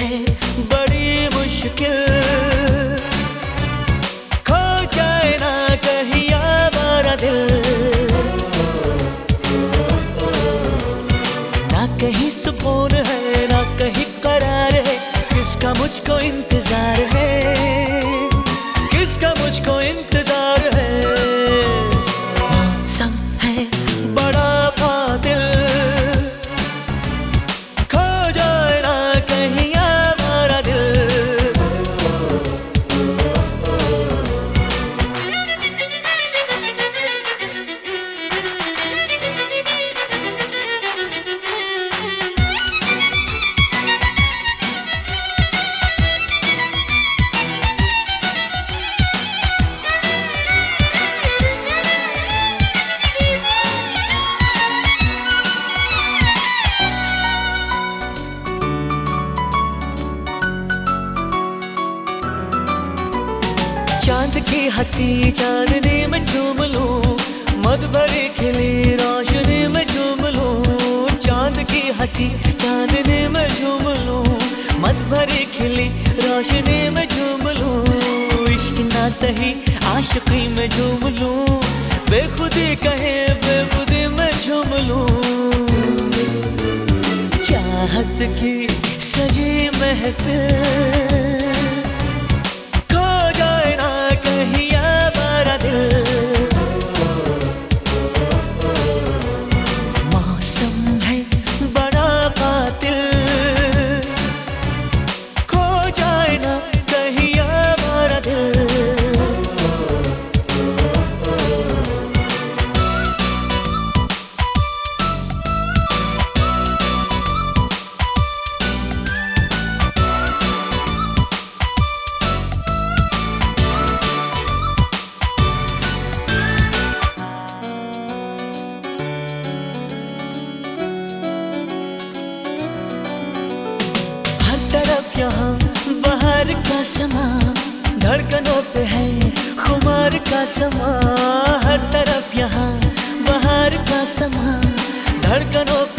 है बड़ी मुश्किल, खो जाए ना कहीं हमारा दिल, ना कहीं सुकून है ना कहीं करार है, किसका मुझको इंतजार है, किसका मुझको इंतजार है। मौसम है बड़ा बादल, खो जाए ना कहीं हमारा दिल। चांद की हंसी चांदनी में झूम लूं, मद भरी खिली रोशनी में झूम लूं, चांद की हंसी चांदनी में झूम लूं, मद भरी खिली रोशनी में झूम लूं, इश्क ना सही आशिकी में झूम लूं, बेखुदी कहे बेखुदी में झूम लूं, चाहत की सजी महफिल, यहाँ बाहर का समा, धड़कनों पे है खुमार का समा, हर तरफ यहाँ बाहर का समा, धड़कनों